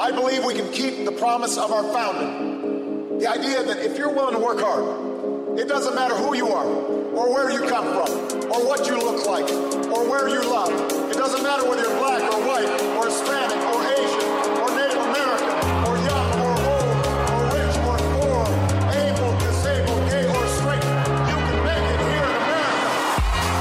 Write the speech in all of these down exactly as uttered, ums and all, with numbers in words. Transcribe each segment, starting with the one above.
I believe we can keep the promise of our founding. The idea that if you're willing to work hard, it doesn't matter who you are, or where you come from, or what you look like, or where you love. It doesn't matter whether you're black or white, or Hispanic, or Asian, or Native American, or young, or old, or rich, or poor, able, disabled, gay, or straight. You can make it here in America.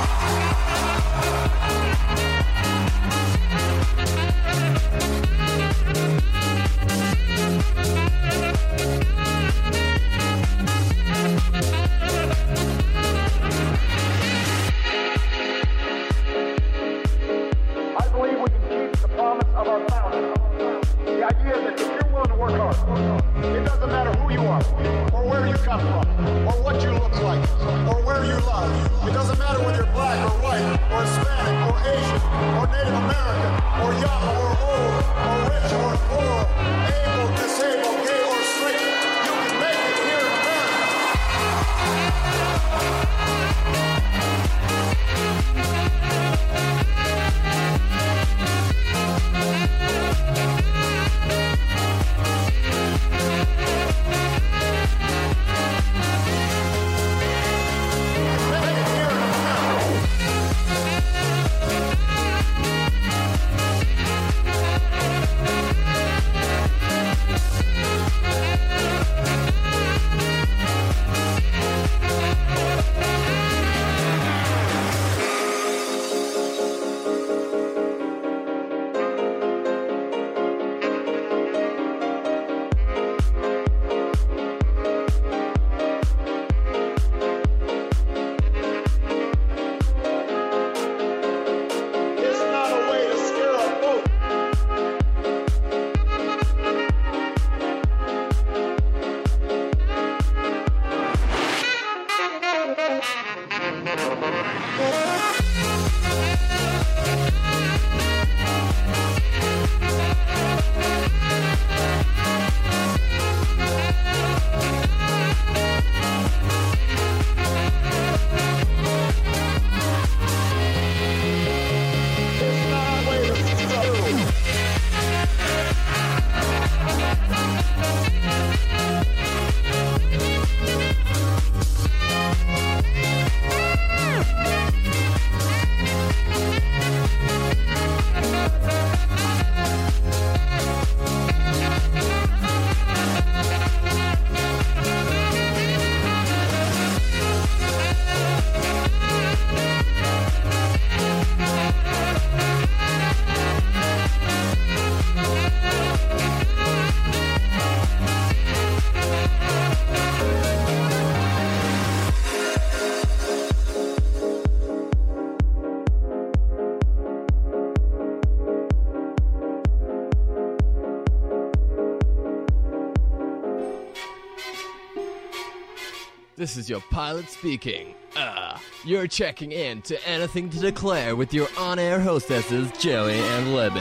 I believe we can keep the promise of our founding. The idea that if you're willing to work hard, it doesn't matter who you are, or where you come from, or what you look like, or where you love. It doesn't matter whether you're black or white, or Hispanic, or Asian, or Native American, or young, or old, or rich, or poor, able, disabled, gay, or straight. You can make it here in America. It's not a way to scare a vote. It's not a way to scare a vote. This is your pilot speaking. Uh, you're checking in to Anything to Declare with your on-air hostesses, Joey and Libby.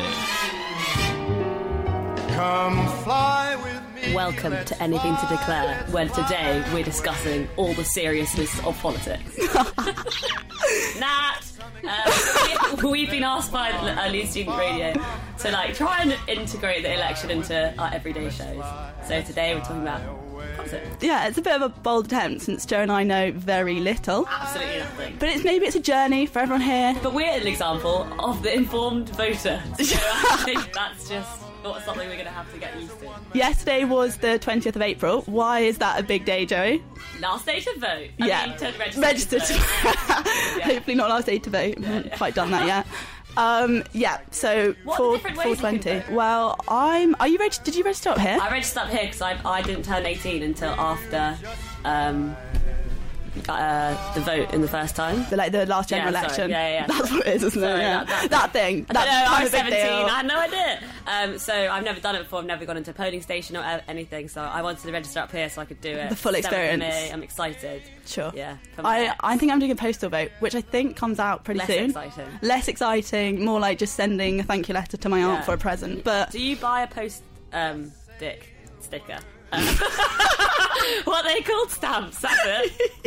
Come fly with me. Welcome to Anything to Declare, where today we're discussing all the seriousness of politics. Nat! Uh, we, we've been asked by uh, Leeds Student Radio to like try and integrate the election into our everyday shows. So today we're talking about politics. Yeah, it's a bit of a bold attempt since Joe and I know very little. Absolutely nothing. But it's maybe it's a journey for everyone here. But we're an example of the informed voter. So I think that's just not something we're going to have to get used to. Yesterday was the twentieth of April. Why is that a big day, Joey? Last day to vote. I yeah. mean, to register Registered. to vote. Yeah. Hopefully not last day to vote. Yeah, Haven't yeah. quite done that yet. Um, yeah, so What are four, the different ways you can four twenty. vote? Well, I'm. Are you ready? Did you register up here? I registered up here because I, I didn't turn eighteen until after um, uh, the vote in the first time. The, like the last general Yeah, sorry. election. Yeah, yeah, yeah. That's what it is, isn't Sorry, it? Yeah. that- that- That thing. I That don't know, I kind was of big seventeen, deal. I had no idea. Um, so I've never done it before, I've never gone into a polling station or uh, anything, so I wanted to register up here so I could do it. The full Seventh of experience. May, I'm excited. Sure. Yeah. come I, back. I think I'm doing a postal vote, which I think comes out pretty Less soon. exciting. Less exciting, more like just sending a thank you letter to my aunt Yeah. for a present. But Do you buy a post um, dick sticker? Um, what are they called? Stamps, that's it.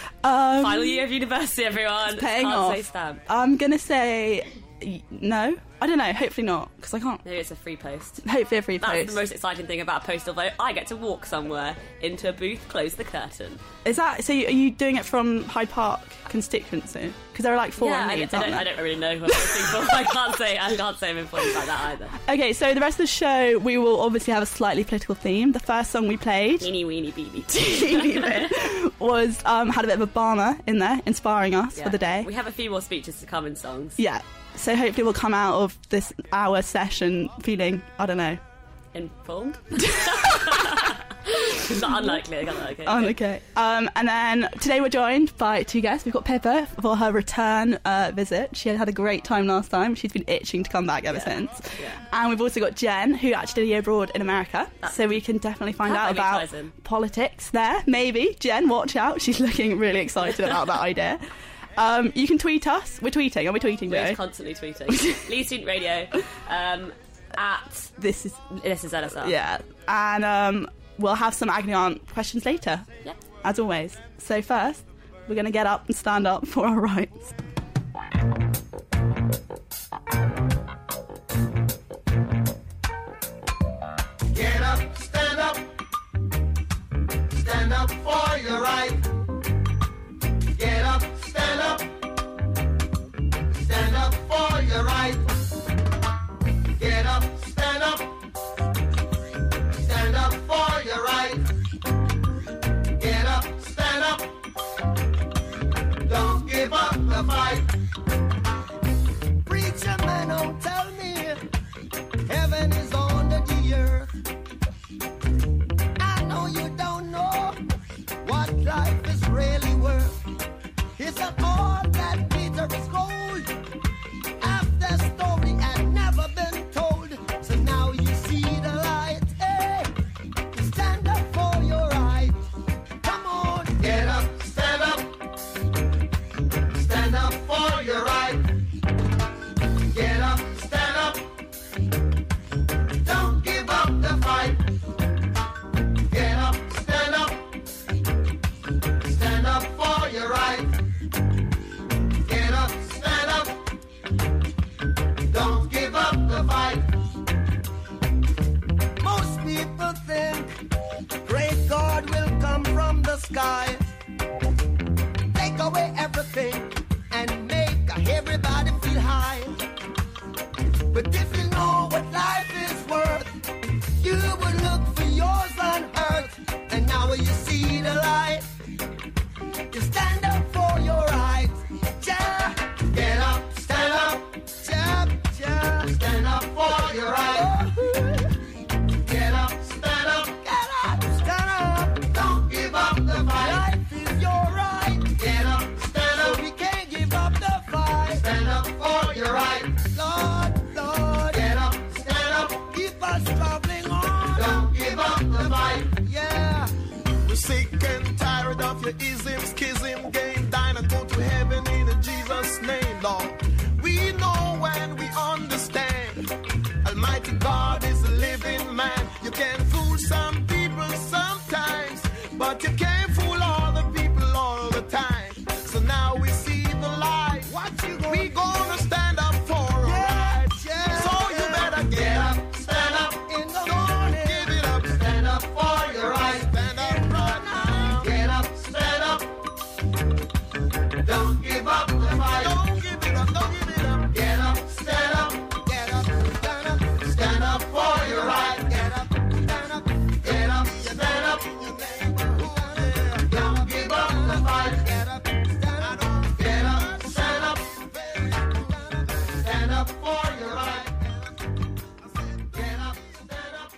um, Final year of university, everyone. it's paying Can't off. say stamp. I'm gonna say y- no. I don't know, hopefully not, because I can't. Maybe it's a free post. Hopefully a free That's post. the most exciting thing about a postal vote. I get to walk somewhere into a booth, close the curtain. Is that, so you, are you doing it from Hyde Park constituency? Because there are like four yeah, in Leeds, I, I, aren't don't, I there? don't really know who I'm voting for. I can't say I can't say I'm influenced like that either. Okay, so the rest of the show, we will obviously have a slightly political theme. The first song we played Teeny weeny beeny. teeny bit, was um, had a bit of Obama in there, inspiring us Yeah. for the day. We have a few more speeches to come in songs. Yeah, so hopefully we'll come out of this hour session feeling, I don't know. Informed? It's not unlikely. I can't like it. Oh, okay. Um, and then today we're joined by two guests. We've got Pippa for her return uh, visit. She had had a great time last time. She's been itching to come back ever Yeah. since. Yeah. And we've also got Jen, who actually did a year abroad in America. So we can definitely find That out maybe about ties in. politics there. Maybe. Jen, watch out. She's looking really excited about that idea. Um, you can tweet us. We're tweeting. Are we tweeting, We're Joe? constantly tweeting. Leeds Student Radio um, at This is... this is L S R. Yeah. And um, we'll have some Agony Aunt questions later. Yeah. As always. So first, we're going to get up and stand up for our rights. Get up, stand up. Stand up for your right. Get up, stand up. Stand up for your right. Get up, stand up. Stand up for your right. Get up, stand up. Don't give up the fight. Preacher man, don't tell me heaven is under the earth. I know you don't know what life is really worth. It's not all that Peter is gold. After story had never been told, so now you see the light. Hey, stand up for your right. Come on, get up, stand up. Stand up for your right. Get up, stand up. Don't give up the fight. Get up, stand up. Stand up for your right. Get up, stand up. Don't give up the fight. Most people think great God will come from the sky, take away everything and make everybody feel high. But if you know what life is worth, you would look for yours on earth. And now you see the light, you stand up for your rights. Yeah. Get up, stand up. Yeah, yeah. Stand up for your rights. Get up, stand up. Get up, stand up. Don't give up the fight. Life is your right. Get up, stand up. We can't give up the fight. Stand up for your right. Lord, Lord. Get up, stand up. Keep us traveling on. Don't give up the fight. Yeah. We're sick and tired of your ism, schism, game, dine and go to heaven in Jesus' name, Lord. We know and we understand. Almighty God is a living man. You can fool some people sometimes, but you can't fool all the people all the time. So now we see the light. What you gonna we gonna stand up for our rights. Yeah. So you better get, Get up. up, stand up. In the morning, give it up. Stand up for your right. Stand up right now. Get up, stand up. Don't give up the fight. Don't give it up. Don't give it up. Get up, stand up. Get up, stand up. Stand up for your right. Get up, stand up. Get up, stand up. Don't give up the fight. Get up, stand up. Get up, stand up. Stand up for your right. Get up, stand up.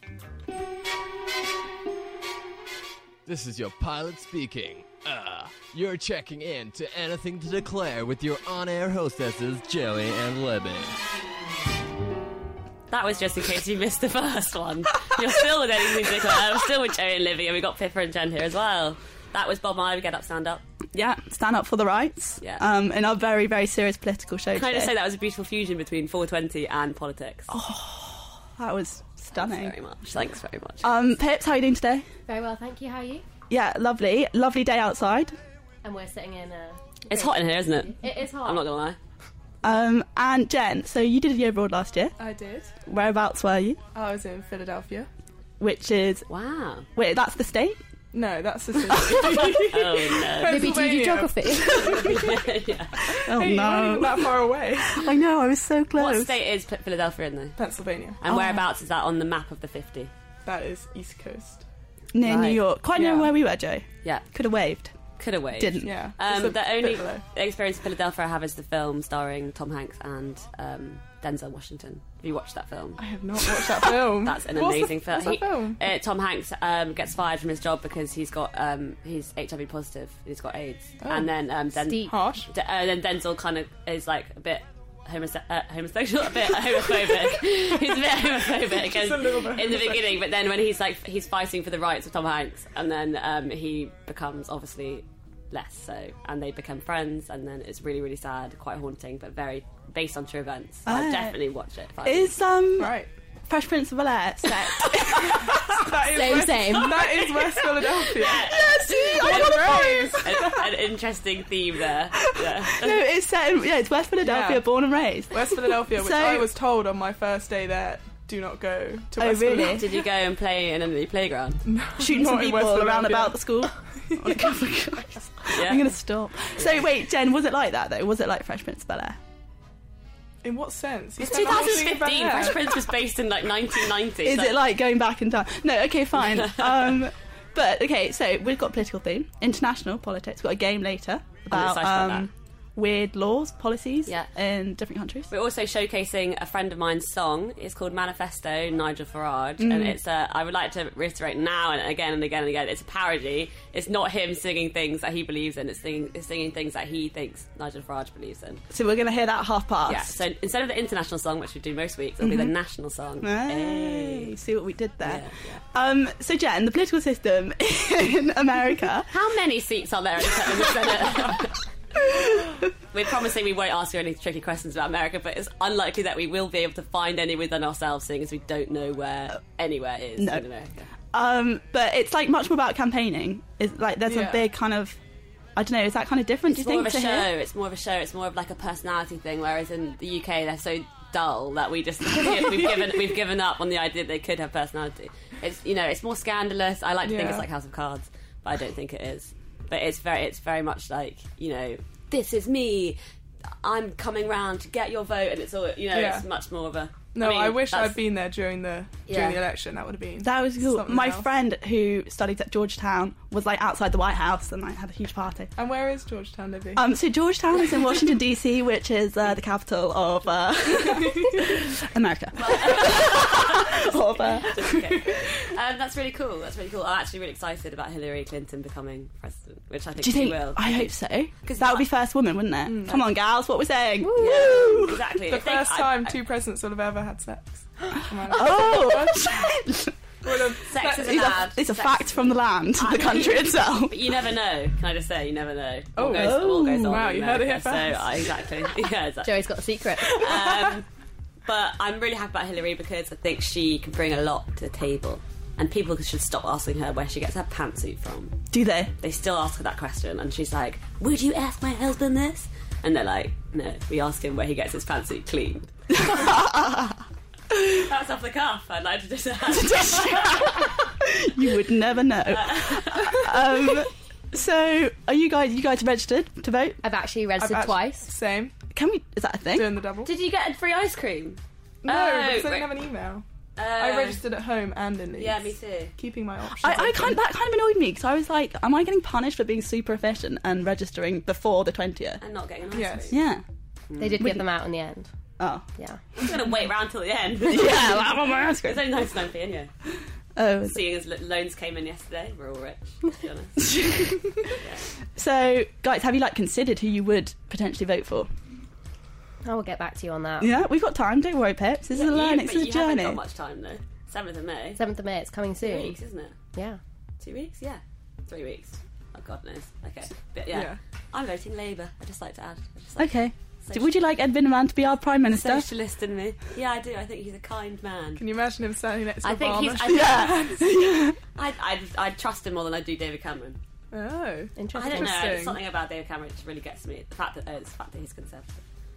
This is your pilot speaking. Uh, you're checking in to Anything to Declare with your on-air hostesses, Joey and Libby. That was just in case you missed the first one. You're still with Anything to Declare. I'm still with Joey and Livy, and we got Pippa and Jen here as well. That was Bob Marley, Get Up, Stand Up. Yeah, stand up for the rights. Yeah. Um, in our very, very serious political show Can I today. just say that was a beautiful fusion between four twenty and politics. That was stunning. Thanks very much. Thanks very much. Um, Pips, how are you doing today? Very well, thank you. How are you? Yeah, lovely. Lovely day outside. And we're sitting in a... It's hot in here, isn't it? It is hot. I'm not gonna lie. Um, and Jen, so you did a year abroad last year. I did. Whereabouts were you? I was in Philadelphia. Which is... Wow. Wait, that's the state? No, that's the city. Oh, no. Maybe do you do geography? yeah. Oh, Hey, you're not no. even that far away. I know, I was so close. What state is P- Philadelphia in, though? Pennsylvania. And Oh. whereabouts is that on the map of the fifty? That is East Coast. Near Right. New York. Quite near Yeah. where we were, Joe. Yeah. Could have waved. Could have waved. Didn't. Yeah. Um, Just a the bit only below. experience in Philadelphia I have is the film starring Tom Hanks and um, Denzel Washington. Have you watched that film? I have not watched that film. That's an What's the- amazing film. What's that He- film? Uh, Tom Hanks um, gets fired from his job because he's got um, he's H I V positive. He's got AIDS, Oh. and then um, Den- Steep. Harsh. D- uh, then Denzel kind of is like a bit homose- uh, homosexual, a bit homophobic. He's a bit homophobic Just a little bit in the homosexual. beginning, but then when he's like he's fighting for the rights of Tom Hanks, and then um, he becomes obviously less so, and they become friends, and then it's really really sad, quite haunting, but very based on true events. So Ah. I'd definitely watch it. if I- Is um Right. Fresh Prince of Bel-Air set? That is Same, West, same. That is West Philadelphia. see, Born and raised. an, an interesting theme there. Yeah. No, it's set in, yeah, it's West Philadelphia, Yeah. born and raised. West Philadelphia, which So- I was told on my first day there, do not go to Oh, West really? Philadelphia. Did you go and play in any playground? Shooting Not some in West people around Philadelphia. about the school. Oh my God. Yeah. I'm going to stop. So, wait, Jen, was it like that, though? Was it like Fresh Prince of Bel-Air? In what sense? You It's spent the whole thing in twenty fifteen. Bel Air. Fresh Prince was based in like nineteen ninety. Is so- it like going back in time? No, okay, fine. Um, but, okay, so we've got political theme, international politics. We've got a game later about excited about um, weird laws, policies Yeah. in different countries. We're also showcasing a friend of mine's song. It's called Manifesto, Nigel Farage, Mm. and it's a. I would like to reiterate now and again and again and again. It's a parody. It's not him singing things that he believes in. It's singing, it's singing things that he thinks Nigel Farage believes in. So we're going to hear that half past. Yeah. So instead of the international song, which we do most weeks, it'll be the national song. Hey, Hey. see what we did there. Yeah, Um, so, Jen, the political system in America. How many seats are there in the in the Senate? We're promising we won't ask you any tricky questions about America, but it's unlikely that we will be able to find any within ourselves, seeing as we don't know where anywhere is No. in America. Um, but it's like much more about campaigning. It's like there's Yeah. a big kind of, I don't know, is that kind of different? It's do you more think? of a to show. hear? It's more of a show. It's more of like a personality thing. Whereas in the U K, they're so dull that we just we've given we've given up on the idea that they could have personality. It's you know it's more scandalous. I like to think Yeah. it's like House of Cards, but I don't think it is. But it's very it's very much like you know this is me. I'm coming round to get your vote, and it's all you know. Yeah. It's much more of a. No, mean, I wish that's- I'd been there during the Yeah. during the election. That would have been That was cool. something My else. friend who studied at Georgetown was like outside the White House and like had a huge party. And where is Georgetown, Libby? Um, so Georgetown is in Washington D C, which is uh, the capital of uh, America. of, uh, Just okay. um, that's really cool. That's really cool. I'm actually really excited about Hillary Clinton becoming president, which I think do you she think? will. I hope so. 'Cause That would be I- first woman, wouldn't it? Come on, gals, what we're saying. Yeah, Woo! exactly. the If they- first I- time I- two presidents will have ever had sex. Oh, Would have- Sex is it's a, allowed. it's a Sex fact is- from the land, the country itself. But you never know. Can I just say, you never know. What Oh. goes, what goes on Wow, in you heard it here America. So, first. uh, exactly. Yeah, exactly. Joey's got a secret. Um, but I'm really happy about Hillary because I think she can bring a lot to the table. And people should stop asking her where she gets her pantsuit from. Do they? They still ask her that question, and she's like, "Would you ask my husband this?" And they're like, "No, we ask him where he gets his pantsuit cleaned." That's off the cuff. I'd like to just add. You would never know. um, so, are you guys? You guys registered to vote? I've actually I've registered actually- twice. Same. Can we? Is that a thing? Doing the double. Did you get a free ice cream? No, Oh, because I right. didn't have an email. Uh, I registered at home and in Leeds. Yeah, me too. Keeping my options. I, I open. kind that kind of annoyed me because I was like, am I getting punished for being super efficient and registering before the twentieth? And not getting an ice Yes. cream. Yeah. They did get them out in the end. Oh. Yeah. I'm going to wait around till the end. Yeah, I want my ice It's cream. only ninety-nine p in here. Oh. is it? Seeing as lo- loans came in yesterday, we're all rich, to be honest. So, guys, have you like considered who you would potentially vote for? I will get back to you on that. Yeah, we've got time. Don't worry, Pips. This is a You- learning. but This is a you haven't journey. got much time, though. seventh of May. seventh of May, it's coming Two soon. weeks, isn't it? Yeah. Two weeks? Yeah. Three weeks. Oh, God knows. Okay. But yeah, Yeah. I'm voting Labour. I just like to add. I just like Okay. Social- Would you like Ed Vinneman to be our Prime Minister? Socialist in me. Yeah, I do. I think he's a kind man. Can you imagine him standing next to I think Obama? he's. I Yeah. I'd, I'd, I'd trust him more than I do David Cameron. Oh. I Interesting. don't know. Interesting. There's something about David Cameron that just really gets me. The fact that oh, it's the fact that he's conservative.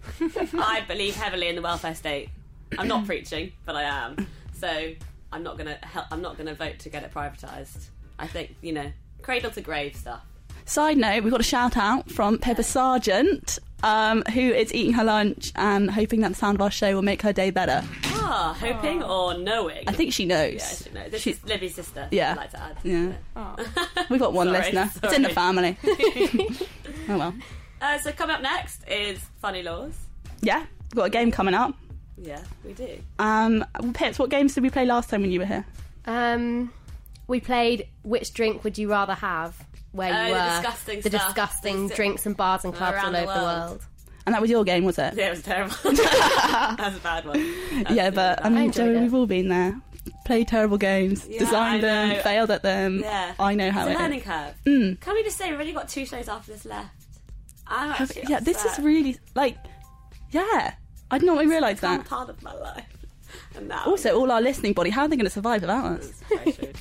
I believe heavily in the welfare state. I'm not preaching, but I am. So I'm not gonna help. I'm not gonna vote to get it privatised. I think, you know, cradle to grave stuff. Side note, we've got a shout out from Pippa Sargent, um, who is eating her lunch and hoping that the sound of our show will make her day better. Ah, hoping or knowing? I think she knows. Yeah, she knows. This She- is Libby's sister. Yeah. I'd like to add. Yeah. Oh. We've got one Sorry, listener. It's in the family. Oh well. Uh, so coming up next is Funny Laws. Yeah, we've got a game coming up. Yeah, we do. Um, Pips, what games did we play last time when you were here? Um, we played Which Drink Would You Rather Have? Where Oh, you the were disgusting the stuff. disgusting Things drinks and bars and clubs around all the over the world. world. And that was your game, was it? Yeah, it was terrible. That was a bad one. That Yeah, was but really I mean, enjoyed Joey, it. we've all been there. Played terrible games, Yeah, designed I them, know. failed at them. Yeah. I know how it's it a learning is. curve. Mm. Can we just say we've only got two shows after this left? I'm Have- actually yeah, this is upset. really like, yeah. I did not really realise Become that. part of my life. And now Also, all our listening body, how are they going to survive without us? It's very true.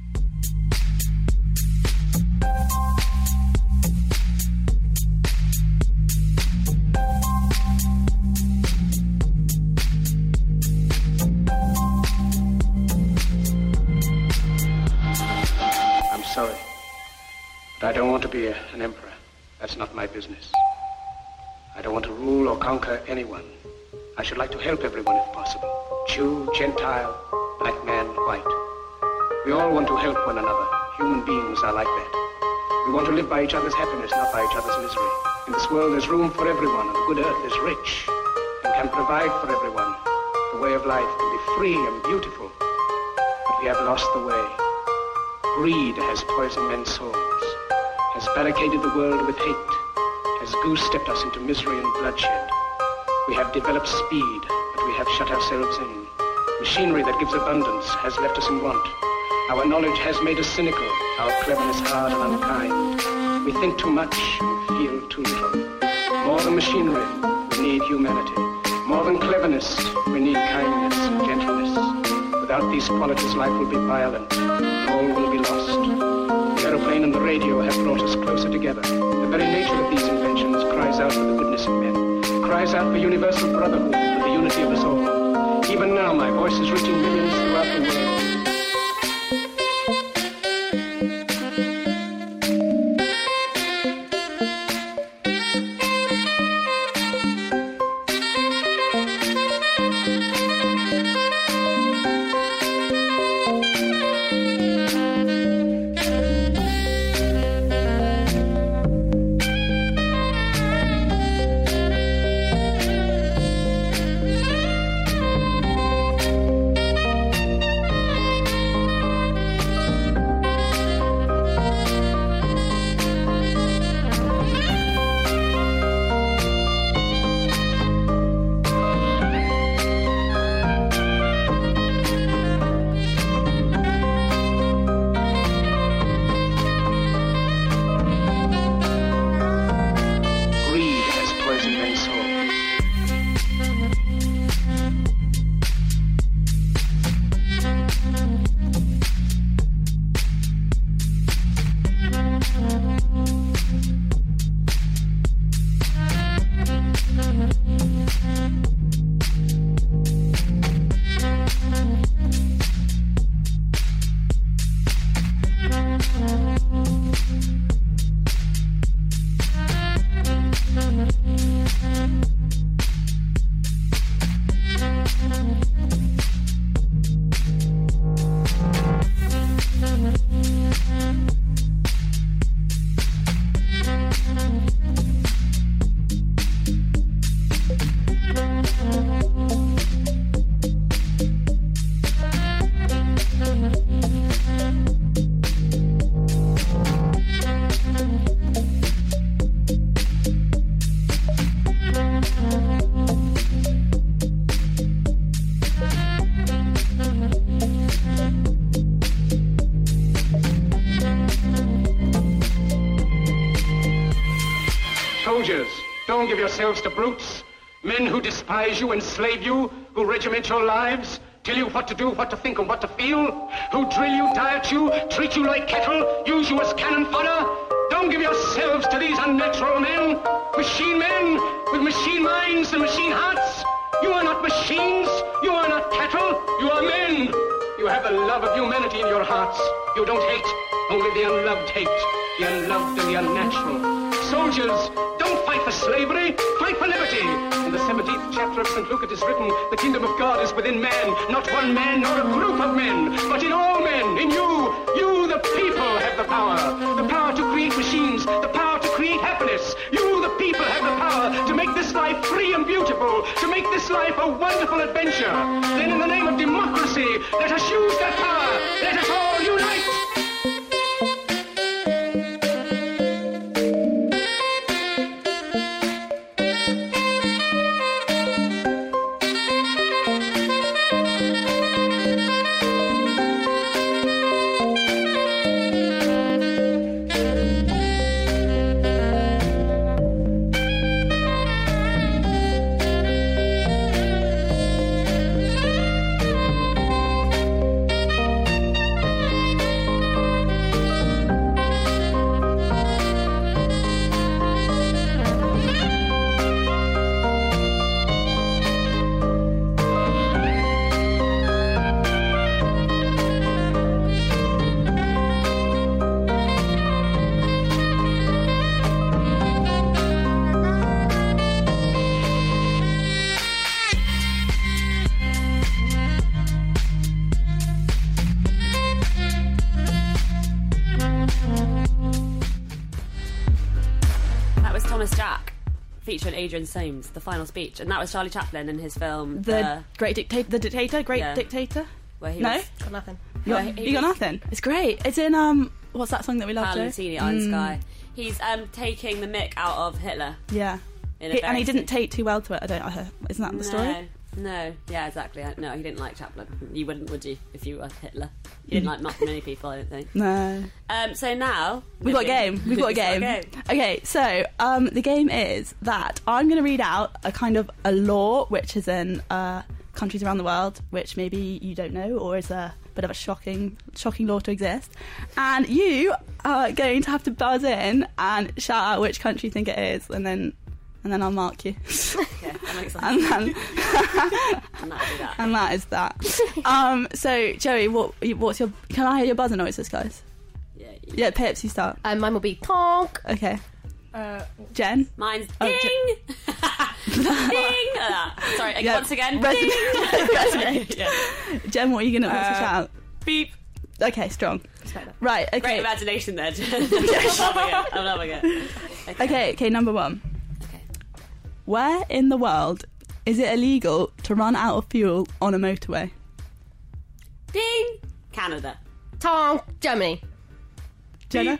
I'm sorry, but I don't want to be a, an emperor. That's not my business. I don't want to rule or conquer anyone. I should like to help everyone if possible. Jew, Gentile, black man, white. We all want to help one another. Human beings are like that. We want to live by each other's happiness, not by each other's misery. In this world there's room for everyone, and the good earth is rich and can provide for everyone. The way of life can be free and beautiful, but we have lost the way. Greed has poisoned men's souls, has barricaded the world with hate, has goose-stepped us into misery and bloodshed. We have developed speed, but we have shut ourselves in. Machinery that gives abundance has left us in want. Our knowledge has made us cynical, our cleverness hard and unkind. We think too much and feel too little. More than machinery, we need humanity. More than cleverness, we need kindness and gentleness. Without these qualities, life will be violent, and all will be lost. The aeroplane and the radio have brought us closer together. The very nature of these inventions cries out for the goodness in men, cries out for universal brotherhood and the unity of us all. Even now, my voice is reaching millions throughout the world. Soldiers, don't give yourselves to brutes. Men who despise you, enslave you, who regiment your lives, tell you what to do, what to think, and what to feel, who drill you, diet you, treat you like cattle, use you as cannon fodder. Don't give yourselves to these unnatural men, machine men, with machine minds and machine hearts. You are not machines. You are not cattle. You are men. You have the love of humanity in your hearts. You don't hate. Only the unloved hate. The unloved and the unnatural. Soldiers, don't fight for slavery. Fight for liberty. In the seventeenth chapter of Saint Luke it is written, the kingdom of God is within man. Not one man nor a group of men, but in all men. In you. You, the people, have the power. The power to create machines. The power to create happiness. You, the people, have the power to make this life free and beautiful. To make this life a wonderful adventure. Then in the name of democracy, let us use that power. Let us all unite. Featuring Adrian Soames, the final speech, and that was Charlie Chaplin in his film The uh, Great Dictator, the Dictator, Great yeah. Dictator. Where he no, was, Got nothing. you got, Where he you got was- nothing. It's great. It's in um, what's that song that we love? Joe? Valentini, Iron Mm, Sky. He's um taking the mick out of Hitler. Yeah, In a he, and he very didn't sick- take too well to it. I don't. I heard. Isn't that the story? No, no, yeah, exactly. I- No, he didn't like Chaplin. You wouldn't, would you, if you were Hitler? He didn't like much many people, I don't think. No. Um, so now We've got a game. We've got a game. Okay, so um, the game is that I'm going to read out a kind of a law which is in uh, countries around the world, which maybe you don't know, or is a bit of a shocking, shocking law to exist. And you are going to have to buzz in and shout out which country you think it is, and then and then I'll mark you. Okay, that makes sense. and then And that'll be that. and that is that. Um, so Joey, what what's your? Can I hear your buzzer noises, guys? Yeah, you- Yeah, Pips, you start. Um, mine will be tonk. Okay, Uh, Jen. Mine's Oh, ding! Ding! Uh, sorry, like, Yeah, once again, res- ding! resonate. Yeah. Jen, what are you gonna what's your Uh, shout? beep. Okay, strong. Right. Great Okay. imagination there, Jen. I'm loving it. I'm loving it. Okay. Okay. Number one. Okay. Where in the world is it illegal to run out of fuel on a motorway? Ding! Canada. Tonk. Germany. Jenna.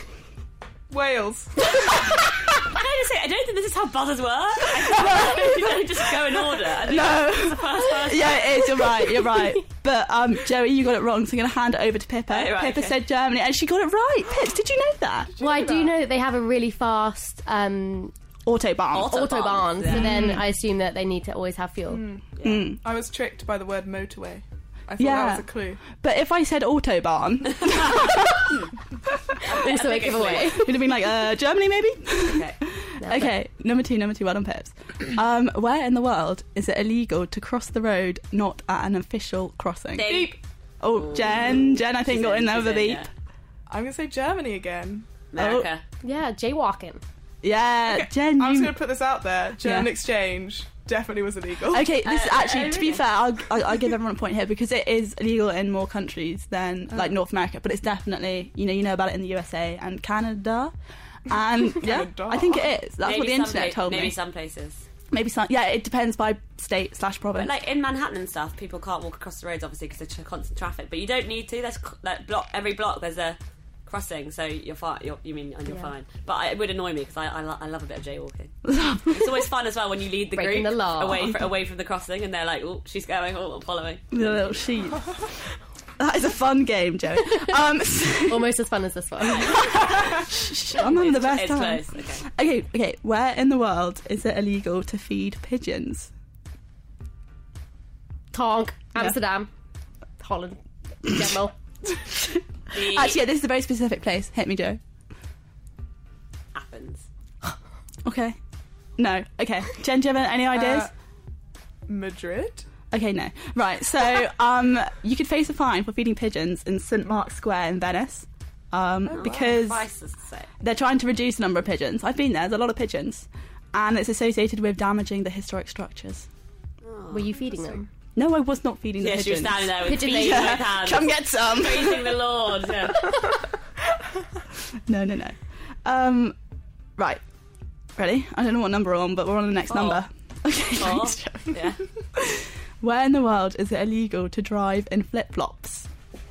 Wales. Can I just say, I don't think this is how buzzers work. I you don't just go in order. I think No. it's the first person. Yeah, it is. You're right. You're right. But um, Joey, you got it wrong. So I'm going to hand it over to Pippa. Oh, right, Pippa okay. said Germany, and she got it right. Pips, did you know that? Well, I do know that they have a really fast um, Autobahn. Autobahn. autobahn, yeah. so then I assume that they need to always have fuel. Mm. I was tricked by the word motorway. I thought Yeah. that was a clue. But if I said Autobahn, Also a giveaway. it would have been like uh, Germany, maybe. Okay. Okay, number two, number two, well done, Pips. Um, where in the world is it illegal to cross the road not at an official crossing? Ding. Oh, Jen, Jen, I think She's got in there she's with a beep. yeah. I'm going to say Germany again. America. Yeah, jaywalking. Yeah, Okay, Jen, I was you... going to put this out there. German Yeah. exchange definitely was illegal. Okay, this Uh, actually, uh, to be really? fair, I'll, I'll, I'll give everyone a point here because it is illegal in more countries than like North America, but it's definitely, you know, you know about it in the U S A and Canada, and yeah, Canada. I think it is. That's Maybe what the some internet pla- told Maybe me. some places. Maybe some. Yeah, it depends by state slash province. But like in Manhattan and stuff, people can't walk across the roads obviously because there's constant traffic. But you don't need to. There's c- like block every block. There's a crossing, so you're fine. You're, you mean and you're Yeah. fine. But I, it would annoy me because I, I, lo- I love a bit of jaywalking. It's always fun as well when you lead the Breaking group the law. away fr- away from the crossing, and they're like, "Oh, she's going. Oh, I'm following." With a little sheet. That is a fun game, Joey. Um, so- Almost as fun as this one. I'm having the best It's time. close. Okay. Okay, okay. Where in the world is it illegal to feed pigeons? Tonk. Amsterdam. Holland. General. The Actually, yeah, this is a very specific place. Hit me, Joe. Athens. Okay. No. Okay. Jen, do you have any ideas? Uh, Madrid? Okay, no. Right, so um, you could face a fine for feeding pigeons in Saint Mark's Square in Venice. Um, Oh, wow. because Vice is to say. they're trying to reduce the number of pigeons. I've been there, there's a lot of pigeons. And it's associated with damaging the historic structures. Were you feeding them? No, I was not feeding the Yeah, she was pigeons. standing there with Pigeon feet lady. in both hands. Come get some! Praising the Lord. Yeah. No, no, no. Um, right. Ready? I don't know what number we're on, but we're on the next Four. number. Okay, Four. thanks, Jo. Yeah. Where in the world is it illegal to drive in flip-flops?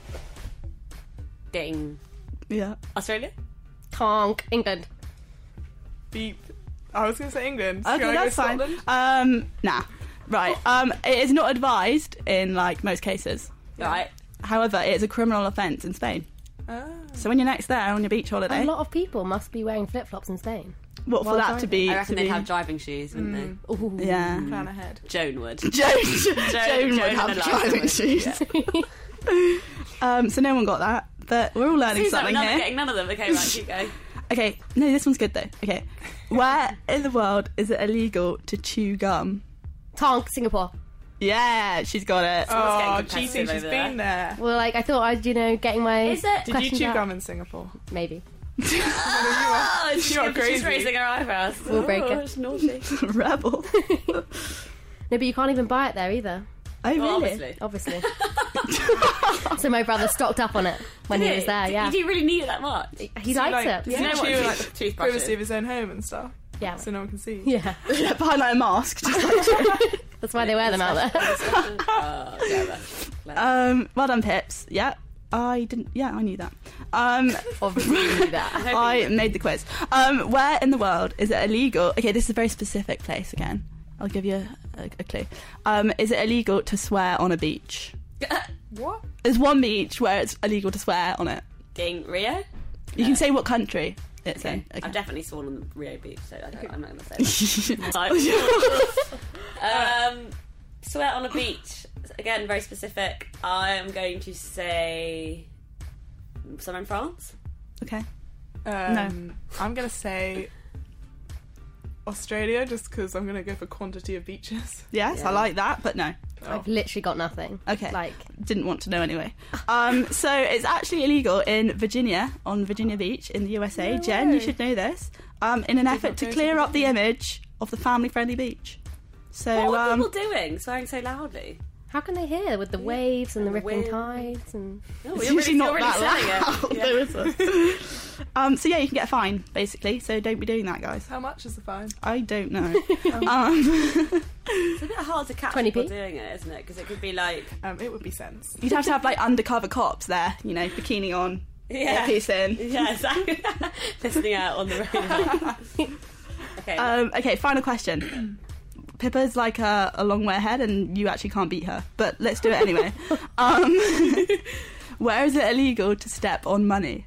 Ding. Yeah. Australia? Tonk. England. Beep. I was going to say England. Okay, Can I go that's fine. Scotland? Um, nah. Right. Um, it is not advised in, like, most cases. Right. However, it is a criminal offence in Spain. Ah. So when you're next there on your beach A holiday, lot of people must be wearing flip-flops in Spain. what for While that to driving. be? I reckon to they'd be, have driving shoes, wouldn't Ooh. Yeah. Plan ahead. they? Joan would. Joan, Joan, Joan would and have Eliza driving would, shoes. um, so no one got that, but we're all learning Seems like we're something not here. getting none of them. Okay, right, keep going. Okay, no, this one's good though. Okay, where in the world is it illegal to chew gum? Tonk. Singapore. Yeah, she's got it. Oh, getting cheating. competitive She's over been there. Well, like, I thought I'd, you know, getting my... Is it? Did you questions chew out. gum in Singapore? Maybe. Oh, she's, You're she's crazy. raising her eyebrows. We'll break oh, it. it's naughty. Rebel. No, but you can't even buy it there either. Oh, really? Well, obviously. Obviously. So my brother stocked up on it when he was there, yeah. Did you really need it that much? He Does liked like, it. Does Yeah. he know what chew tooth- like the toothbrushes? privacy of his own home and stuff? Yeah. So no one can see. Yeah. Yeah, behind like a mask. Just like, That's why they wear them out there. Oh, clever. Clever. um, well done, Pips. Yeah, I didn't. Yeah, I knew that. Um, Obviously you knew that. I made the quiz. Um, where in the world is it illegal? Okay, this is a very specific place again. I'll give you a, a, a clue. Um, is it illegal to swear on a beach? What? There's one beach where it's illegal to swear on it. Ding, Rio? You can say what country it's Okay. in. Okay. I've definitely sworn on the Rio Beach, so I don't, I'm not going to say that. um, swear on a beach. Again, very specific. I'm going to say somewhere in France. Okay. Um, I'm going to say Australia just because I'm going to go for quantity of beaches. Yes, Yeah. I like that, but no. I've literally got nothing. Okay. Like, Didn't want to know anyway. Um, so it's actually illegal in Virginia, on Virginia Beach in the U S A. No Jen, you way. should know this. Um, in an Did effort not to go to clear up the Virginia. image of the family-friendly beach. So, What are um, people doing, swearing so loudly? how can they hear with the waves and the And the ripping wind. tides and... Oh, it's you're usually really, not you're really that selling loud. it. There is a- um, so yeah, you can get a fine basically. So don't be doing that, guys. How much is the fine? I don't know. um, It's a bit hard to catch twenty p? people doing it, isn't it? Because it could be like, Um, it would be cents. you'd have to have like undercover cops there, you know, bikini on, yeah, earpiece in. yeah, exactly. Listening out on the radio. Okay. Um, okay, final question. Pippa's like a, a long way ahead, and you actually can't beat her. But let's do it anyway. um, where is it illegal to step on money?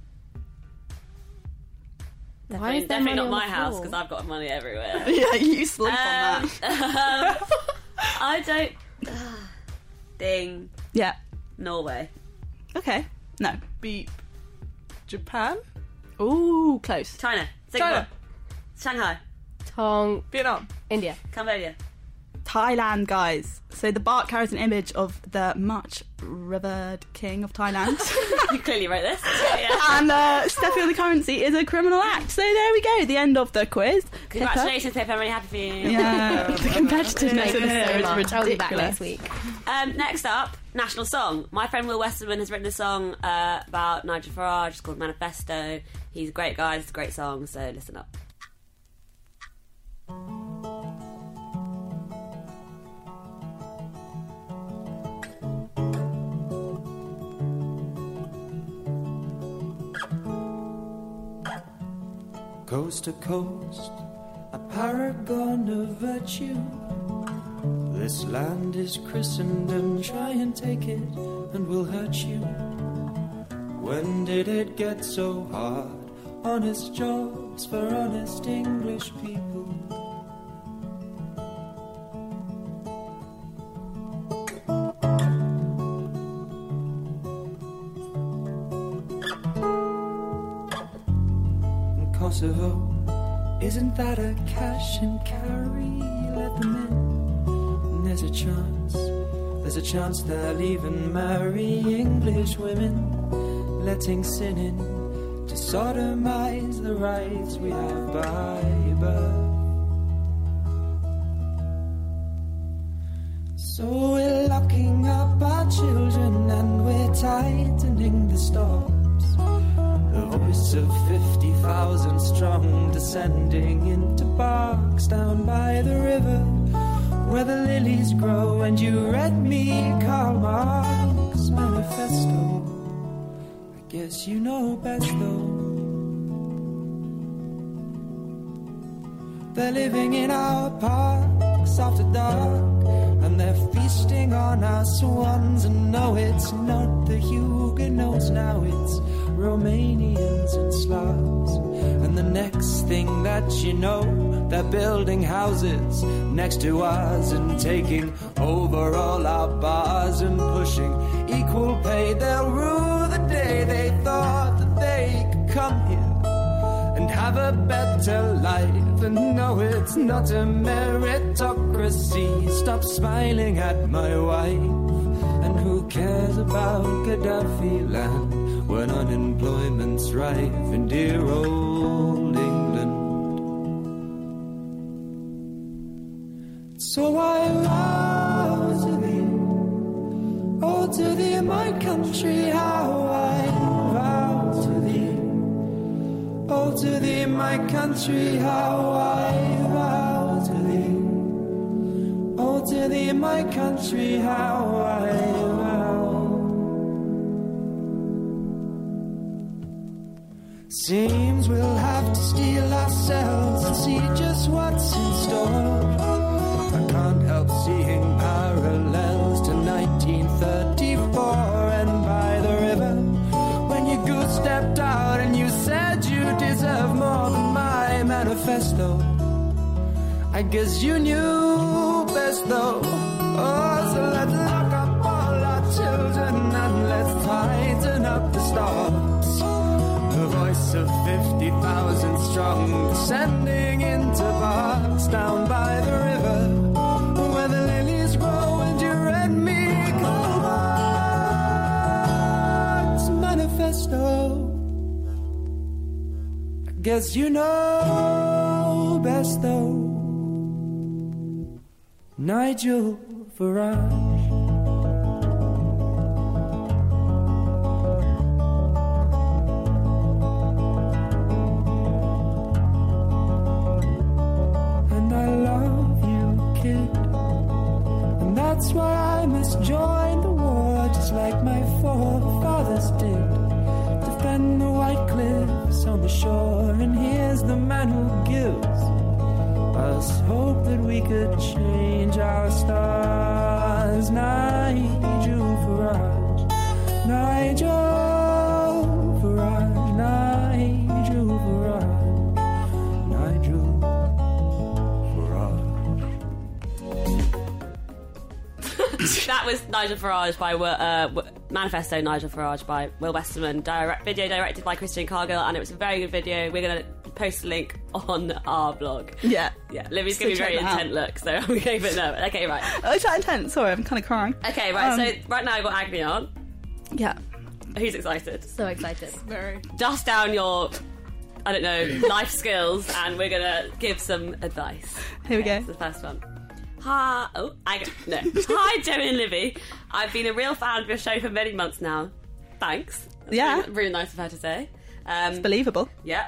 Why is there definitely money not on my the house floor? because I've got money everywhere. Yeah, you sleep Um, on that. um, I don't. Ding. Yeah. Norway. Okay. No. Beep. Japan? Ooh, close. China. Singapore. China. Shanghai. Tonk. Vietnam. India. Cambodia. Thailand, guys. So the bark carries an image of the much revered king of Thailand. You clearly wrote this. Yeah, yeah. And uh, stepping on the currency is a criminal act. So there we go, the end of the quiz. Pippa. Congratulations, Pip. I'm really happy for you. Yeah, the competitiveness Thank in you here so is much. I'll be back ridiculous. next week. Um, next up, national song. My friend Will Westerman has written a song uh, about Nigel Farage. It's called Manifesto. He's a great guy. It's a great song. So listen up. Coast to coast, a paragon of virtue. This land is Christendom, try and take it, and we'll hurt you. When did it get so hard? Honest jobs for honest English people. In Kosovo, Isn't that a cash and carry? Let them in. And there's a chance, there's a chance they'll even marry English women, letting sin in to sodomize the rights we have by birth. So we're locking up our children and we're tightening the stops. The voice of fifty thousand strong descending into parks down by the river where the lilies grow. And you read me Karl Marx manifesto. I guess you know best though. They're living in our parks after dark, and they're feasting on our swans. And no, it's not the Huguenots now, it's Romanians and Slavs. And the next thing that you know, they're building houses next to us and taking over all our bars and pushing equal pay. They'll rule the day they thought that they could come here and have a better life. And no, it's not a meritocracy. Stop smiling at my wife. And who cares about Gaddafi land when unemployment's rife in dear old England? So I vow to thee, oh to thee my country, how I vow to thee. Oh, to thee, my country, how I vow to thee. Oh, to thee, my country, how I vow. Seems we'll have to steel ourselves and see just what's in store. I can't help seeing parallels to nineteen thirty-four and by the river when you goose stepped out and you said you deserve more than my manifesto. I guess you knew best though. Oh, so let's lock up all our children and let's tighten up the stops. The voice of fifty thousand strong descending into parks down by the river where the lilies grow. And you read me Karl Marx manifesto. Guess you know best though. Nigel Farage. And I love you, kid. And that's why I must join the war just like my forefathers did. Defend the white cliffs on the shore, and here's the man who gives us hope that we could change our stars. Nigel Farage, Nigel Farage, Nigel Farage, Nigel Farage. That was Nigel Farage by uh, Manifesto Nigel Farage by Will Westerman. Direct video directed by Christian Cargill, and it was a very good video. We're going to post a link on our blog. Yeah. Yeah, Livy's So going to be very check that intent look, so I'm going to no. Okay, right. Oh, is that intense? Sorry, I'm kind of crying. Okay, right, Um, so right now I've got Agni on. Yeah. Who's excited? So excited. Very. Dust down your, I don't know, life skills, and we're going to give some advice. Here we Okay, go. so the first one. Hi, oh, I, no. Hi, Joey and Livy. I've been a real fan of your show for many months now. Thanks. That's Yeah. Really, really nice of her to say. Um, It's believable. Yeah.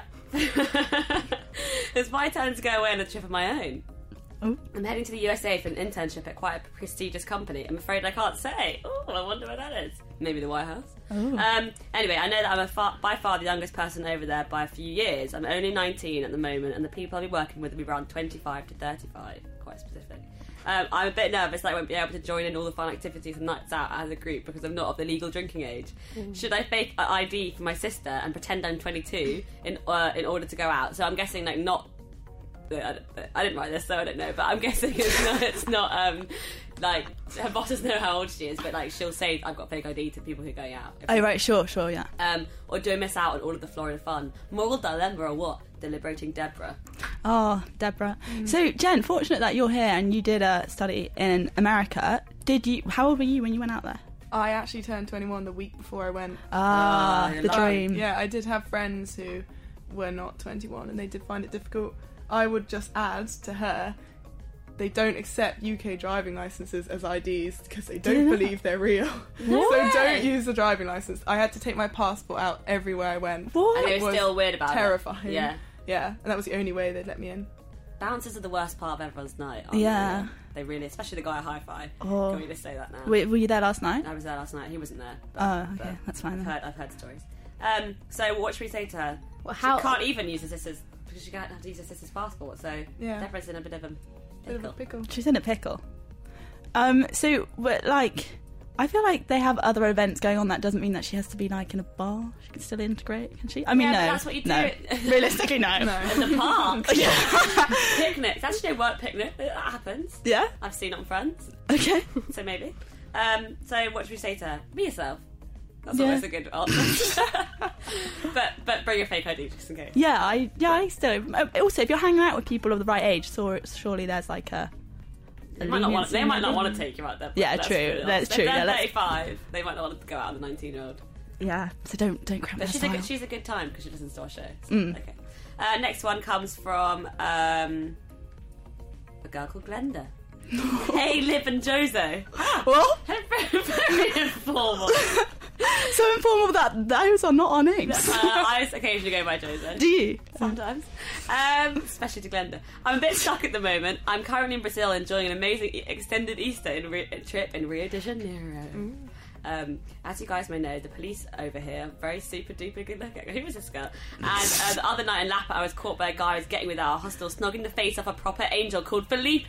It's my turn to go away on a trip of my own. Oh. I'm heading to the U S A for an internship at quite a prestigious company. I'm afraid I can't say. Oh, I wonder where that is. Maybe the White House. Oh. Um, anyway, I know that I'm a far, by far the youngest person over there by a few years. I'm only nineteen at the moment, and the people I'll be working with will be around twenty-five to thirty-five. Quite specific. Um, I'm a bit nervous that I won't be able to join in all the fun activities and nights out as a group because I'm not of the legal drinking age. Mm. Should I fake an I D for my sister and pretend I'm twenty-two in uh, in order to go out? So I'm guessing like not. I, don't, I didn't write this, so I don't know. But I'm guessing it's not. It's not um, like her bosses know how old she is, but like she'll say I've got fake I D to people who are going out. Oh, right, sure, sure, yeah. Um, or do I miss out on all of the Florida fun? Moral dilemma or what? the liberating Deborah. Oh, Deborah. Mm. So, Jen, fortunate that you're here and you did a study in America. Did you? How old were you when you went out there? I actually turned twenty-one the week before I went. Ah, Oh, the lucky. dream. Yeah, I did have friends who were not twenty-one and they did find it difficult. I would just add to her, they don't accept U K driving licenses as I Ds because they don't Yeah. believe they're real. No So way. don't use the driving license. I had to take my passport out everywhere I went. What? And they It were was still weird about terrifying. it. Yeah. Yeah, and that was the only way they'd let me in. Bouncers are the worst part of everyone's night. Aren't Yeah. They? They really, especially the guy at Hi-Fi. Oh. Can we just say that now? Wait, were you there last night? I was there last night. He wasn't there. But, Oh, okay, but that's fine I've then. heard, I've heard stories. Um, so what should we say to her? Well, how- She can't even use her sister's because she can't have to use her sister's passport. So Yeah. Deborah's in a bit of a Bit of pickle. a pickle. She's in a pickle. Um, so, but, like, I feel like they have other events going on. That doesn't mean that she has to be, like, in a bar. She can still integrate, can she? I mean, Yeah, but no. that's what you do. No. Realistically, no. No. In the park. Picnics. Actually, a work picnic. That happens. Yeah? I've seen it on Friends. Okay. So maybe. Um, so what should we say to her? Be yourself. That's Yeah. always a good answer. but but bring a fake I D just in case. Yeah, I yeah, I still. Also, if you're hanging out with people of the right age, so surely there's like a. They might not want. They might not maybe? want to take you out there. Yeah, Let's true, be honest. that's If true, They're yeah, let's- thirty-five. They might not want to go out with a nineteen-year-old. Yeah, so don't don't cramp But their she's a style. good, she's a good time because she listens to our show. So, Mm. Okay. Uh, next one comes from um, a girl called Glenda. Hey, Liv and Jozo. What? very, very informal. So informal that those are not our names. Uh, I occasionally go by Jozo. Do you? Sometimes. Um, especially to Glenda. I'm a bit stuck at the moment. I'm currently in Brazil enjoying an amazing e- extended Easter in Rio- trip in Rio de Janeiro. Um, as you guys may know, the police over here are very super duper good looking. Who was this girl? And uh, the other night in Lapa, I was caught by a guy who was getting with our hostel, snogging the face off a proper angel called Felipe.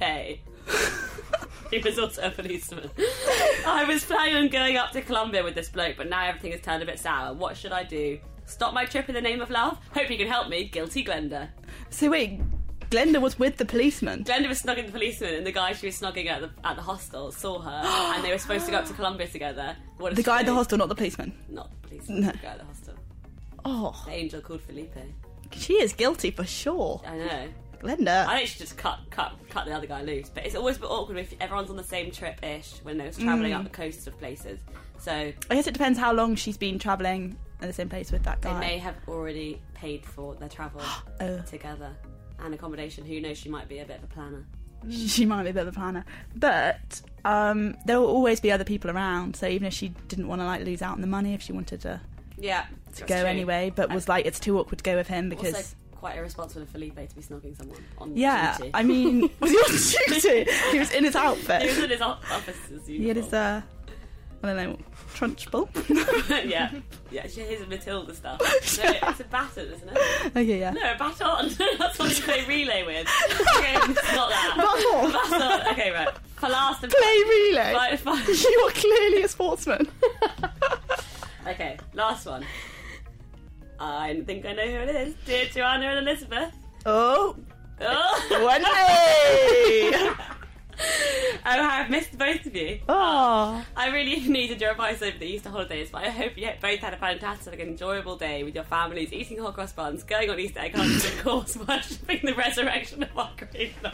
He was also a policeman. I was planning on going up to Colombia with this bloke, but now everything has turned a bit sour. What should I do? Stop my trip in the name of love? Hope you can help me. Guilty Glenda. So wait, Glenda was with the policeman. Glenda was snogging the policeman, and the guy she was snogging at the at the hostel saw her, and they were supposed to go up to Colombia together. What did The she guy at do? the hostel, not the policeman. Not the policeman. No. The guy at the hostel. Oh, The angel called Felipe. she is guilty for sure. I know. Glenda. I think she just cut cut cut the other guy loose. But it's always a bit awkward if everyone's on the same trip ish when they're travelling Mm. up the coasts of places. So I guess it depends how long she's been travelling in the same place with that they guy. may have already paid for their travel Oh. together and accommodation. Who knows? She might be a bit of a planner. She might be a bit of a planner, but um, there will always be other people around. So even if she didn't want to like lose out on the money, if she wanted to, Yeah, to that's go true. anyway, but was like it's too awkward to go with him because Also, quite irresponsible of Felipe to be snogging someone on yeah, duty. I mean, was he on duty? He was in his outfit. He was in his o- officer's He had his uniform. uh, I don't know, trunchbull. yeah, yeah, she his Matilda stuff. No, it's a baton, isn't it? Okay, yeah. No, a baton. That's what you play relay with. Okay, it's not that. Baton. Baton. Okay, right. For last and Play relay. Fine, fine. You are clearly a sportsman. Okay, last one. I think I know who it is. Dear Joanna and Elizabeth. Oh, Oh, Wendy. oh, I've missed both of you. Oh. I really needed your advice over the Easter holidays, but I hope you both had a fantastic and enjoyable day with your families, eating hot cross buns, going on Easter egg hunts, and of course, worshipping the resurrection of our great Lord.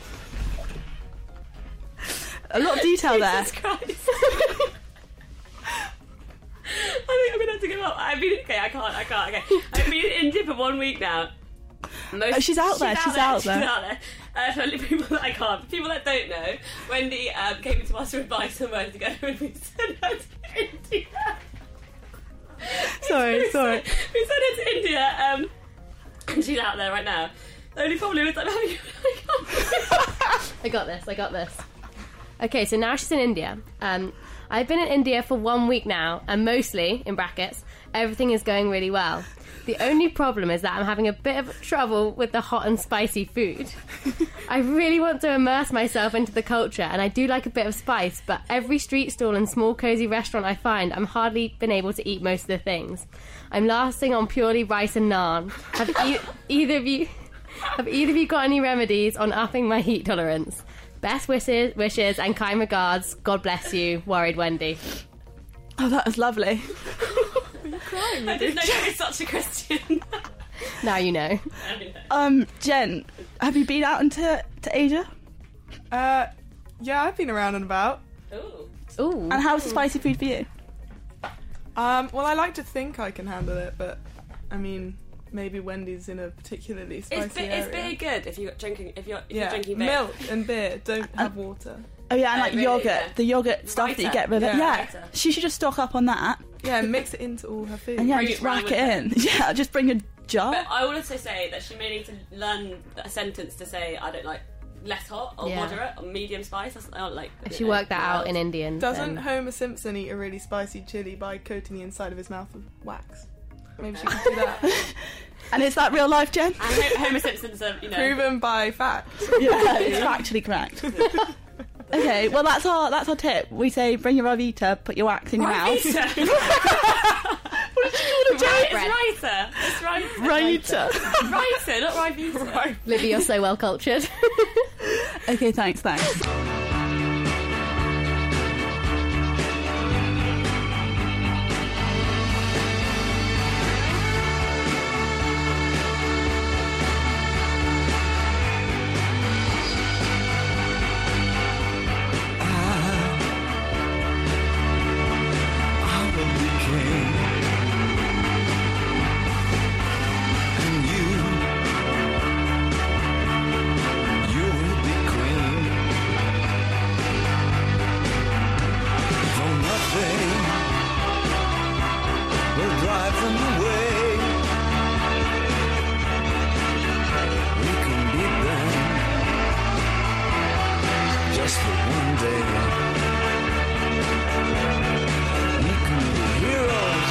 A lot of detail there. Jesus Christ. I think I'm gonna have to give up. I've been okay. I can't. I can't. Okay. I've been in India for one week now. Most, Oh, she's out there, she's out She's there. out there. Uh, for only people that I can't. For people that don't know, Wendy um, came to us for advice on where to go when we sent her to India. Sorry, we sorry. Sent, we sent her to India, um, and she's out there right now. The only problem is I'm having. I got this, I got this. Okay, so now she's in India. Um, I've been in India for one week now, and mostly, in brackets, everything is going really well. The only problem is that I'm having a bit of trouble with the hot and spicy food. I really want to immerse myself into the culture, and I do like a bit of spice, but every street stall and small cosy restaurant I find, I'm hardly been able to eat most of the things. I'm lasting on purely rice and naan. Have e- either of you have either of you got any remedies on upping my heat tolerance? Best wishes, wishes and kind regards. God bless you, worried Wendy. Oh, that was lovely. Are you crying? I didn't know you were such a Christian. Now you know. Um, Jen, have you been out into to Asia? Uh, yeah, I've been around and about. Ooh. Ooh. And how's the spicy food for you? Um, well, I like to think I can handle it, but I mean, maybe Wendy's in a particularly spicy Is, be- area. is beer good if you're drinking if you're if yeah, you're drinking beer? milk and beer don't have water. Oh yeah, and Oh, like really? yogurt, Yeah. the yogurt stuff that you Vita. get with it. Yeah. Yeah, Vita. she should just stock up on that, Yeah, and mix it into all her food. and yeah, Bring just it round rack it with in. Yeah, just bring a jar. But I would also say that she may need to learn a sentence to say I don't like less hot or Yeah. moderate or medium spice. That's- I don't like. If you she know, worked that out in mild. Indian. Doesn't then- Homer Simpson eat a really spicy chili by coating the inside of his mouth with wax? Maybe she can do that. And is that real life, Jen? And Ho- Homer Simpson's a you know. Proven by fact. Yeah, it's factually correct. Okay, well that's our that's our tip. We say bring your Rivita, put your wax in your mouth. Rivita. What did you want to Right, do? it's Rita. It's Rita. Rivita. Rita, not Rivita. Right. Libby, you're so well cultured. Okay, thanks, thanks. I will be king, and you, you will be queen. For nothing will drive them away. We can beat them just for one day. Heroes,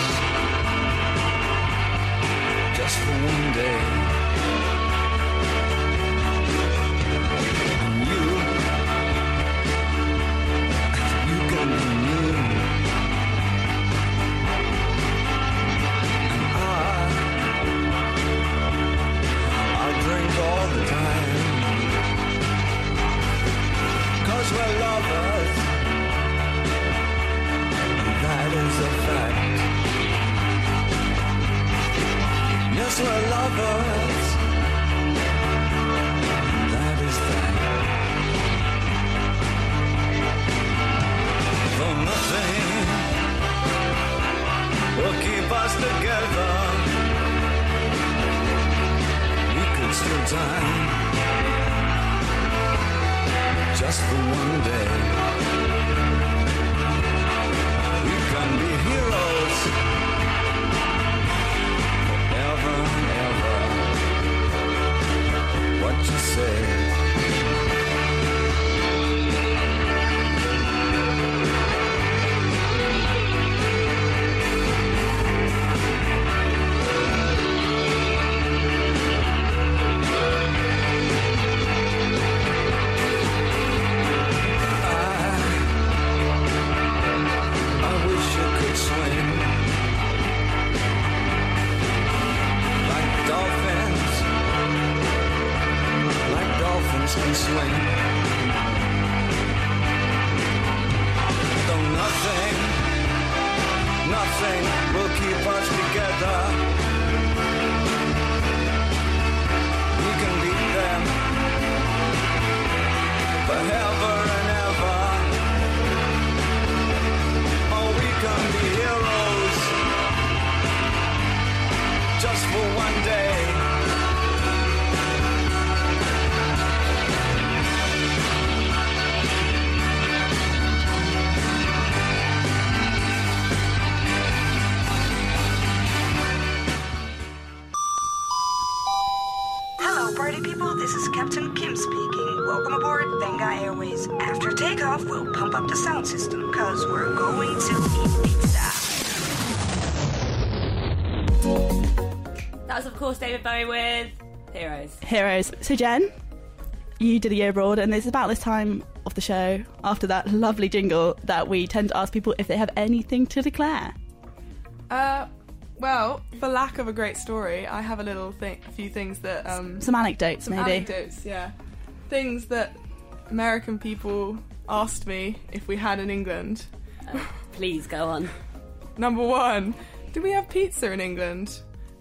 just for one day. And you, you can be me. And I, I'll drink all the time. 'Cause we're lovers. That is a fact. Yes, we're lovers. That is that. For nothing will keep us together. We could still die just for one day. Can be heroes forever and ever. What you say? Can swing. Though nothing, nothing will keep us together. We can beat them forever and ever. Oh, we can be heroes just for one day. Party people, this is Captain Kim speaking. Welcome aboard Venga Airways. After takeoff, we'll pump up the sound system, cause we're going to eat pizza. That was, of course, David Bowie with Heroes. Heroes. So Jen, you did a year abroad, and it's about this time of the show, after that lovely jingle, that we tend to ask people if they have anything to declare. Uh, well, for lack of a great story, I have a little thing, a few things that um, Some anecdotes, some maybe. anecdotes, yeah, things that American people asked me if we had in England. Uh, please go on. Number one, do we have pizza in England?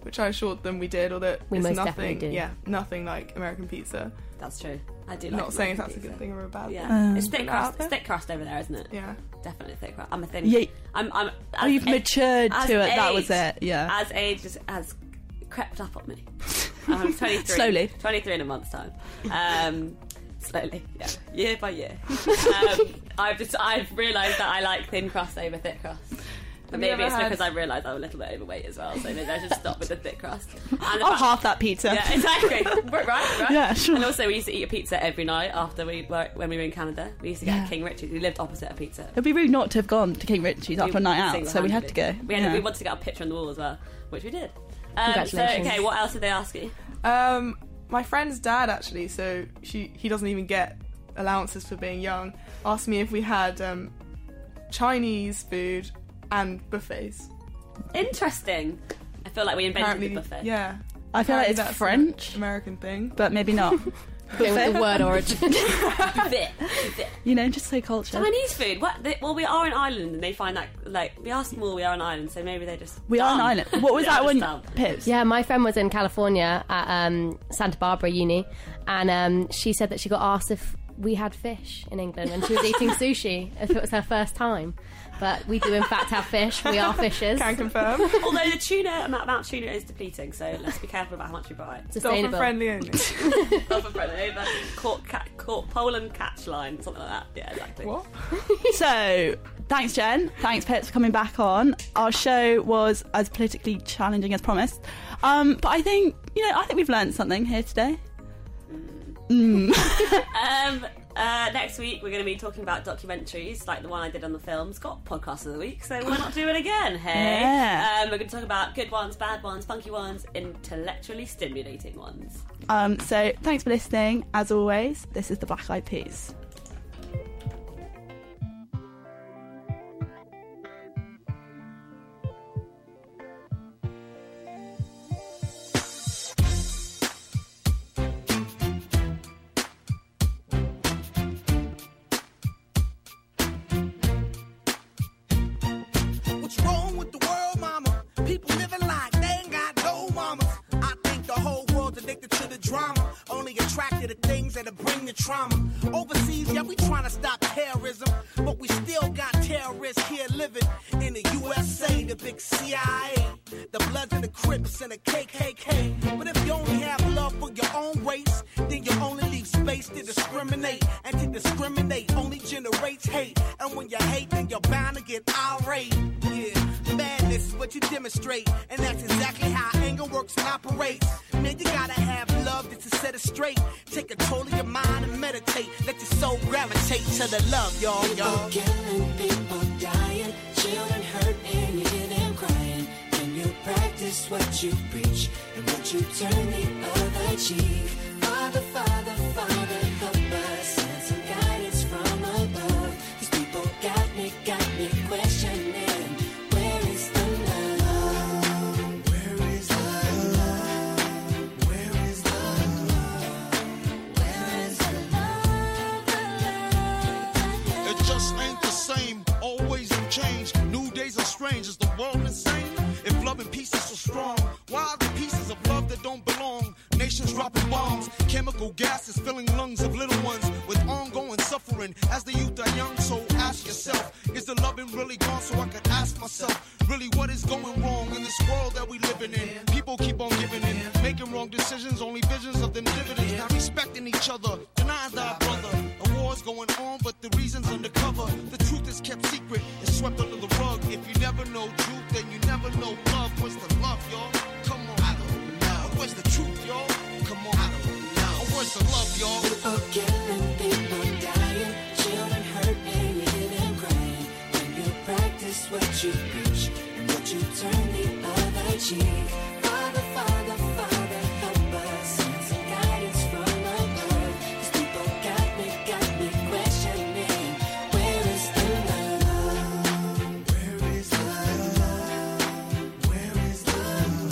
which I assured them we did, or that We it's most nothing. definitely do. Yeah, nothing like American pizza. That's true. I do. I'm like not saying if American that's a pizza. good thing or a bad Yeah, thing. it's Put thick that out crust. there. It's thick crust over there, isn't it? Yeah, definitely thick crust. I'm a thin. Yeah. I'm. I'm. Oh, you've as- matured as to it. That was age- it. Yeah. As age has, has crept up on me. I'm twenty-three. Slowly. twenty-three in a month's time. Um, slowly, yeah, year by year. Um, I've just I've realised that I like thin crust over thick crust. But Have you maybe ever it's had- because I realised I'm a little bit overweight as well, so maybe I should stop with the thick crust. And the I'll fact- half that pizza. Yeah, exactly. right, right. Yeah, sure. And also, we used to eat a pizza every night after we were when we were in Canada. We used to get Yeah. a King Richard's. We lived opposite a pizza. It'd be rude not to have gone to King Richard's after a night out, so we had to go. We, had, Yeah. we wanted to get a picture on the wall as well, which we did. Um, so, Congratulations. okay, what else did they ask you? Um, my friend's dad actually, so she he doesn't even get allowances for being young, asked me if we had um, Chinese food and buffets. Interesting. I feel like we invented Apparently, the buffet. yeah. I feel like Apparently it's that's an French, American thing. but maybe not. Going with the word origin. Buffet. Buffet. You know, just so culture. Chinese food. What? They, well, we are an island, and they find that like we are small. We are an island, so maybe they just We are an dumb. island. What was Yeah, that just one? dumb. Pips. Yeah, my friend was in California at um, Santa Barbara Uni, and um, she said that she got asked if we had fish in England when she was eating sushi, if it was her first time. But we do in fact have fish. We are fishers. Can confirm. Although the tuna amount, amount of tuna is depleting, so let's be careful about how much we buy. Dolphin Sustainable. friendly only. Dolphin friendly, but caught, cat, caught Poland catch line, something like that. Yeah, exactly. What? So, thanks, Jen. Thanks, Pips, for coming back on. Our show was as politically challenging as promised. Um, but I think, you know, I think we've learned something here today. Mm. Um, uh, next week we're going to be talking about documentaries like the one I did on the films. Got podcast of the week, so why not do it again? Hey, Yeah. um, we're going to talk about good ones, bad ones, funky ones, intellectually stimulating ones. Um, so, thanks for listening. As always, this is the Black Eyed Peas. What's wrong with the world, mama? People living like they ain't got no mamas. I think the whole world's addicted to the drama, only attracted to things that'll bring the trauma. Overseas, yeah, we trying to stop terrorism, but we still got terrorists here living in the U S A, the big C I A, the Bloods and the Crips and the K K K. But if you only have love for your own race, then you only leave space to discriminate, and to discriminate only generates hate. And when you hate, then you're bound to get irate. Yeah, madness is what you demonstrate, and that's exactly how anger works and operates. Man, you gotta have love just to set it straight. Take control of your mind and meditate. Let your soul gravitate to the love, y'all, y'all. People killing, people dying, children hurt and you hear them crying. Can you practice what you preach and would you turn the other cheek? Father, Father, Father, help us, send some guidance from above. These people got me, got me questioning. Where is the love? Where is the love? Where is the love? Where is the love? The love? It just ain't the same, always in change. New days are strange, is the world insane? If love and peace is so strong, why are the pieces of love that don't belong? Nations dropping bombs, chemical gases filling lungs of little ones with ongoing suffering. As the youth are young, so ask yourself, is the loving really gone? So I could ask myself, really what is going wrong in this world that we living in? People keep on giving in, making wrong decisions, only visions of them dividends, not respecting each other, denying thy brother. A war's going on, but the reason's undercover. The truth is kept secret, it's swept under the rug. If you never know truth, then you never know love. What's the love, y'all? Come on, I don't know. What's the truth, y'all? Come on, I don't know. Where's the love, y'all? People killing, people dying, children hurt and you hear them crying. When you practice what you preach and would you turn the other cheek? Father, Father, Father, help us, send some guidance from above. These people got me, got me questioning. Where is the love? Where is the love? Where is the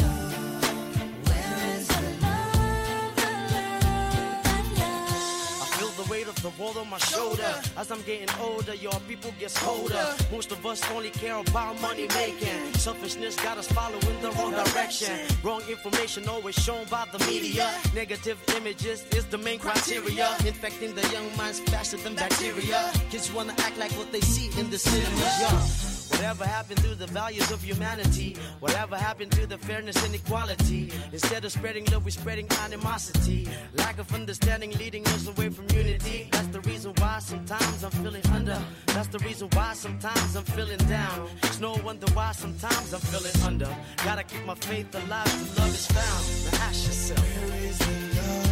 love? Where is the love? The love, the love. I feel the weight of the world on my shoulder. As I'm getting older, your people gets colder. Most of us only care about money making. Selfishness got us following the wrong direction. Wrong information always shown by the media. Negative images is the main criteria. Infecting the young minds faster than bacteria. Kids wanna act like what they see in the cinemas, yeah. Whatever happened to the values of humanity? Whatever happened to the fairness and equality? Instead of spreading love, we're spreading animosity. Lack of understanding leading us away from unity. That's the reason why sometimes I'm feeling under. That's the reason why sometimes I'm feeling down. It's no wonder why sometimes I'm feeling under. Gotta keep my faith alive till love is found. Now ask yourself, where is the love?